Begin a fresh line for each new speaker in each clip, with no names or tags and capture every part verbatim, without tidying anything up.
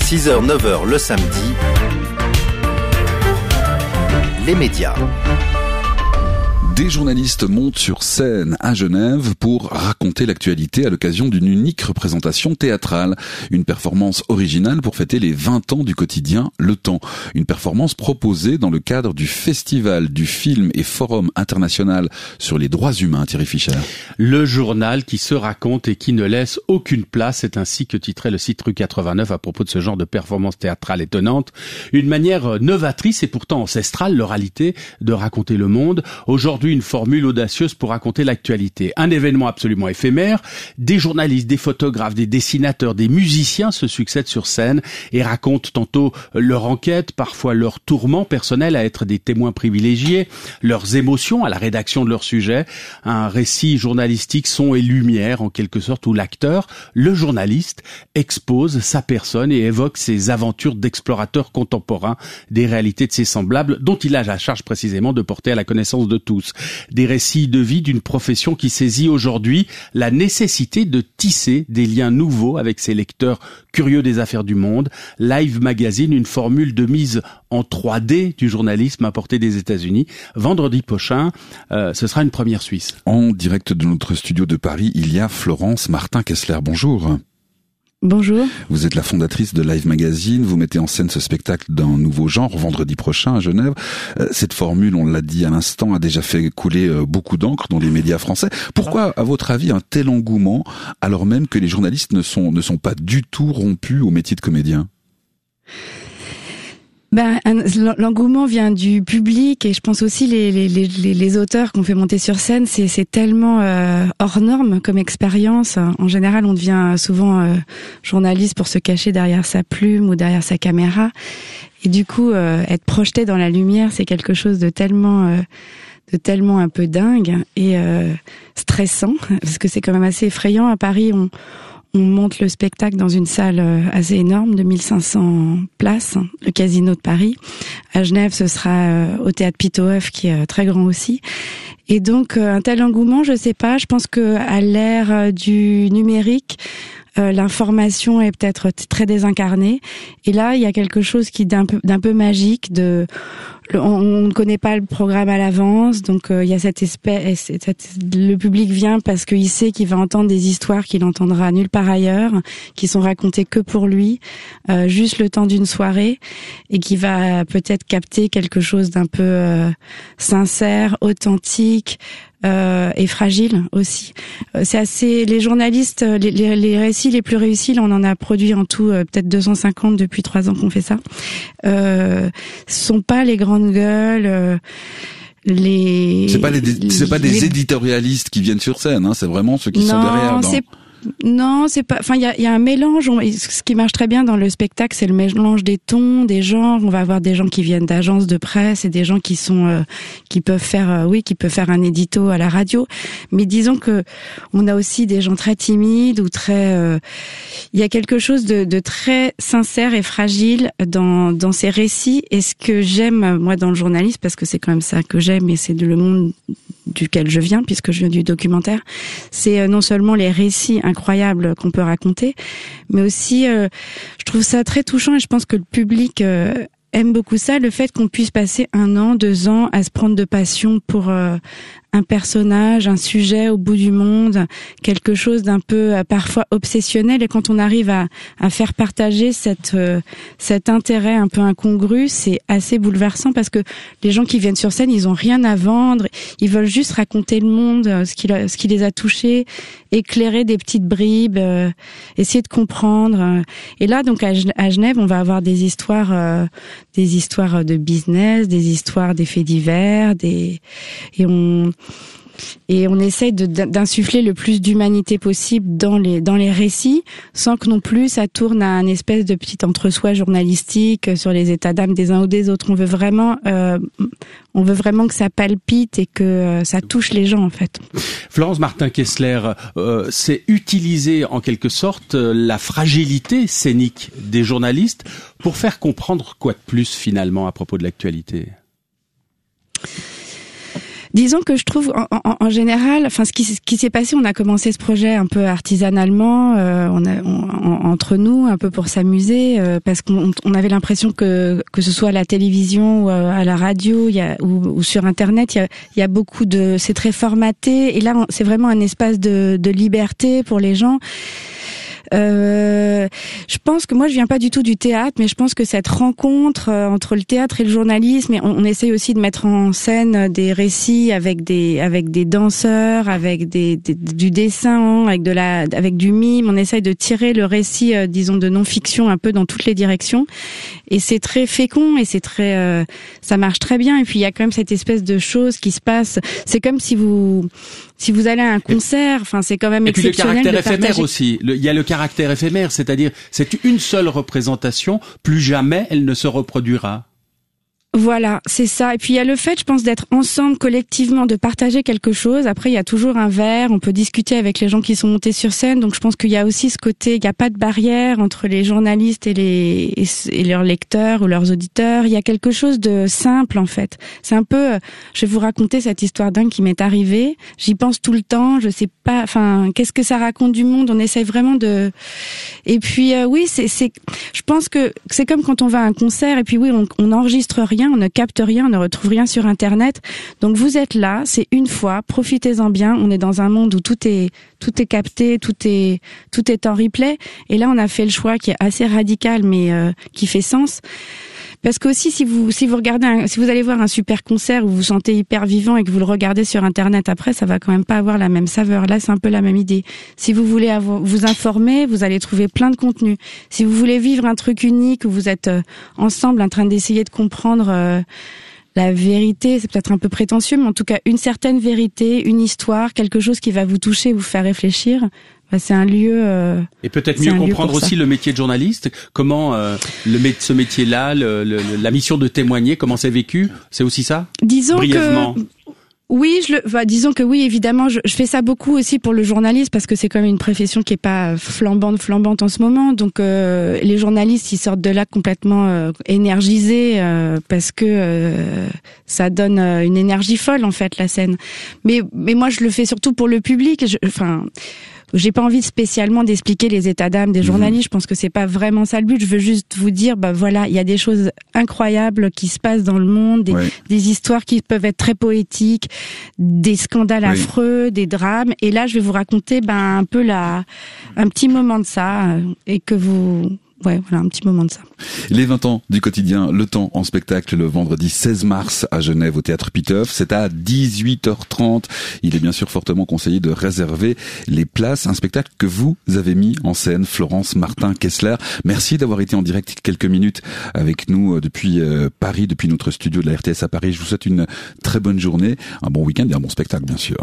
six heures neuf heures le samedi, les médias.
Des journalistes montent sur scène à Genève pour raconter l'actualité à l'occasion d'une unique représentation théâtrale. Une performance originale pour fêter les vingt ans du quotidien Le Temps. Une performance proposée dans le cadre du Festival du film et Forum international sur les droits humains, Thierry Fischer.
Le journal qui se raconte et qui ne laisse aucune place, c'est ainsi que titrait le site Rue quatre-vingt-neuf à propos de ce genre de performance théâtrale étonnante. Une manière novatrice et pourtant ancestrale, l'oralité, de raconter le monde. Aujourd'hui, une formule audacieuse pour raconter l'actualité. Un événement absolument éphémère, des journalistes, des photographes, des dessinateurs, des musiciens se succèdent sur scène et racontent tantôt leur enquête, parfois leurs tourments personnels à être des témoins privilégiés, leurs émotions à la rédaction de leur sujet, un récit journalistique son et lumière en quelque sorte où l'acteur, le journaliste, expose sa personne et évoque ses aventures d'explorateur contemporain des réalités de ses semblables dont il a la charge précisément de porter à la connaissance de tous. Des récits de vie d'une profession qui saisit aujourd'hui la nécessité de tisser des liens nouveaux avec ses lecteurs curieux des affaires du monde. Live Magazine, une formule de mise en trois D du journalisme importé des États-Unis. Vendredi prochain, euh, ce sera une première suisse.
En direct de notre studio de Paris, il y a Florence Martin-Kessler. Bonjour.
Bonjour.
Vous êtes la fondatrice de Live Magazine, vous mettez en scène ce spectacle d'un nouveau genre vendredi prochain à Genève. Cette formule, on l'a dit à l'instant, a déjà fait couler beaucoup d'encre dans les médias français. Pourquoi, à votre avis, un tel engouement alors même que les journalistes ne sont, ne sont pas du tout rompus au métier de comédien ?
Ben, l'engouement vient du public et je pense aussi les les les, les auteurs qu'on fait monter sur scène, c'est c'est tellement euh, hors norme comme expérience. En général, on devient souvent euh, journaliste pour se cacher derrière sa plume ou derrière sa caméra, et du coup, euh, être projeté dans la lumière, c'est quelque chose de tellement euh, de tellement un peu dingue et euh, stressant, parce que c'est quand même assez effrayant. À Paris, on On monte le spectacle dans une salle assez énorme de mille cinq cents places, le Casino de Paris. À Genève, ce sera au Théâtre Pittoeuf, qui est très grand aussi. Et donc, un tel engouement, je sais pas, je pense que à l'ère du numérique, euh, l'information est peut-être très désincarnée. Et là, il y a quelque chose qui d'un peu, d'un peu magique de... On ne connaît pas le programme à l'avance, donc euh, il y a cette espèce, cette, le public vient parce qu'il sait qu'il va entendre des histoires qu'il entendra nulle part ailleurs, qui sont racontées que pour lui, euh, juste le temps d'une soirée, et qui va peut-être capter quelque chose d'un peu euh, sincère, authentique. Euh, et fragile aussi. Euh, c'est assez. Les journalistes, les, les, les récits les plus réussis, là, on en a produit en tout euh, peut-être deux cent cinquante depuis trois ans qu'on fait ça. Euh, ce sont pas les grandes gueules. Euh, les.
C'est pas les. C'est pas des les... éditorialistes qui viennent sur scène. Hein, c'est vraiment ceux qui
non,
sont derrière.
C'est... Non, c'est pas. Enfin, il y a, y a un mélange. On, ce qui marche très bien dans le spectacle, c'est le mélange des tons, des genres. On va avoir des gens qui viennent d'agences de presse et des gens qui sont, euh, qui peuvent faire, euh, oui, qui peuvent faire un édito à la radio. Mais disons que on a aussi des gens très timides ou très. Euh, il y a quelque chose de, de très sincère et fragile dans dans ces récits. Et ce que j'aime moi dans le journalisme, parce que c'est quand même ça que j'aime, et c'est le monde duquel je viens, puisque je viens du documentaire, c'est non seulement les récits incroyables qu'on peut raconter, mais aussi, euh, je trouve ça très touchant, et je pense que le public euh, aime beaucoup ça, le fait qu'on puisse passer un an, deux ans à se prendre de passion pour euh, un personnage, un sujet au bout du monde, quelque chose d'un peu euh, parfois obsessionnel, et quand on arrive à, à faire partager cette, euh, cet intérêt un peu incongru, c'est assez bouleversant, parce que les gens qui viennent sur scène, ils ont rien à vendre, ils veulent juste raconter le monde, euh, ce, qui, ce qui les a touchés, éclairer des petites bribes, euh, essayer de comprendre. Euh. Et là, donc à, à Genève, on va avoir des histoires, euh, des histoires de business, des histoires des faits divers, des et on et on essaye de, d'insuffler le plus d'humanité possible dans les dans les récits, sans que non plus ça tourne à un espèce de petit entre-soi journalistique sur les états d'âme des uns ou des autres. On veut vraiment euh, on veut vraiment que ça palpite et que euh, ça touche les gens, en fait.
Florence Martin-Kessler, euh, c'est utiliser en quelque sorte la fragilité scénique des journalistes pour faire comprendre quoi de plus finalement à propos de l'actualité.
Disons que je trouve en, en, en général, enfin ce qui, ce qui s'est passé, on a commencé ce projet un peu artisanalement, euh, on a, on, en, entre nous, un peu pour s'amuser, euh, parce qu'on on avait l'impression que que ce soit à la télévision ou à la radio, il y a ou, ou sur Internet, il y a, il y a beaucoup de, c'est très formaté, et là c'est vraiment un espace de, de liberté pour les gens. Euh, je pense que moi je viens pas du tout du théâtre, mais je pense que cette rencontre euh, entre le théâtre et le journalisme, et on, on essaye aussi de mettre en scène des récits avec des avec des danseurs, avec des, des du dessin, avec de la avec du mime. On essaye de tirer le récit, euh, disons, de non-fiction un peu dans toutes les directions, et c'est très fécond et c'est très euh, ça marche très bien. Et puis il y a quand même cette espèce de chose qui se passe. C'est comme si vous si vous allez à un concert, enfin c'est quand même
et
exceptionnel.
Et puis le caractère
de
éphémère
partager...
aussi. Le, il y a le caractère éphémère, c'est-à-dire c'est une seule représentation, plus jamais elle ne se reproduira.
Voilà, c'est ça. Et puis il y a le fait, je pense, d'être ensemble collectivement, de partager quelque chose. Après, il y a toujours un verre, on peut discuter avec les gens qui sont montés sur scène. Donc je pense qu'il y a aussi ce côté, il n'y a pas de barrière entre les journalistes et les et, et leurs lecteurs ou leurs auditeurs. Il y a quelque chose de simple en fait. C'est un peu, je vais vous raconter cette histoire dingue qui m'est arrivée. J'y pense tout le temps. Je sais pas, enfin, qu'est-ce que ça raconte du monde. On essaye vraiment de. Et puis euh, oui, c'est c'est. Je pense que c'est comme quand on va à un concert et puis oui, on, on n'enregistre rien. On ne capte rien, on ne retrouve rien sur Internet. Donc vous êtes là, c'est une fois, profitez-en bien. On est dans un monde où tout est tout est capté, tout est tout est en replay. Et là, on a fait le choix qui est assez radical, mais euh, qui fait sens. Parce que aussi, si vous si vous regardez, un, si vous allez voir un super concert où vous vous sentez hyper vivant et que vous le regardez sur Internet après, ça va quand même pas avoir la même saveur. Là, c'est un peu la même idée. Si vous voulez avoir, vous informer, vous allez trouver plein de contenu. Si vous voulez vivre un truc unique où vous êtes euh, ensemble en train d'essayer de comprendre euh, la vérité, c'est peut-être un peu prétentieux, mais en tout cas une certaine vérité, une histoire, quelque chose qui va vous toucher, vous faire réfléchir. Bah, c'est un lieu. Euh,
et peut-être mieux comprendre aussi le métier de journaliste. Comment euh, le ce métier-là, le, le, la mission de témoigner, comment c'est vécu. C'est aussi ça.
Disons
brièvement.
que. Oui, je le, bah, disons que oui, évidemment, je, je fais ça beaucoup aussi pour le journalisme parce que c'est quand même une profession qui est pas flambante, flambante en ce moment. Donc euh, les journalistes, ils sortent de là complètement euh, énergisés euh, parce que euh, ça donne euh, une énergie folle en fait la scène. Mais mais moi, je le fais surtout pour le public. Je, enfin. J'ai pas envie spécialement d'expliquer les états d'âme des journalistes. Je pense que c'est pas vraiment ça le but. Je veux juste vous dire, bah voilà, il y a des choses incroyables qui se passent dans le monde, des, ouais. des histoires qui peuvent être très poétiques, des scandales oui. affreux, des drames. Et là, je vais vous raconter, ben un peu la, un petit moment de ça, et que vous. Ouais, voilà, un petit moment de ça.
Les vingt ans du quotidien Le Temps en spectacle le vendredi seize mars à Genève au Théâtre Pitof. C'est à dix-huit heures trente. Il est bien sûr fortement conseillé de réserver les places. Un spectacle que vous avez mis en scène, Florence Martin-Kessler. Merci d'avoir été en direct quelques minutes avec nous depuis Paris, depuis notre studio de la R T S à Paris. Je vous souhaite une très bonne journée, un bon week-end et un bon spectacle bien sûr.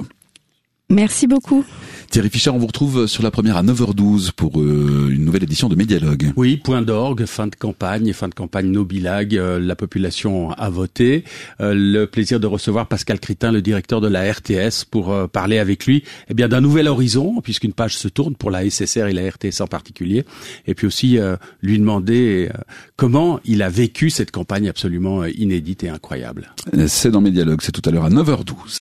Merci beaucoup.
Thierry Fischer, on vous retrouve sur la première à neuf heures douze pour euh, une nouvelle édition de Médialogue.
Oui, point d'orgue, fin de campagne, fin de campagne Nobilag, euh, la population a voté. Euh, le plaisir de recevoir Pascal Critin, le directeur de la R T S, pour euh, parler avec lui eh bien d'un nouvel horizon, puisqu'une page se tourne pour la S S R et la R T S en particulier. Et puis aussi euh, lui demander euh, comment il a vécu cette campagne absolument euh, inédite et incroyable.
C'est dans Médialogue, c'est tout à l'heure à neuf heures douze.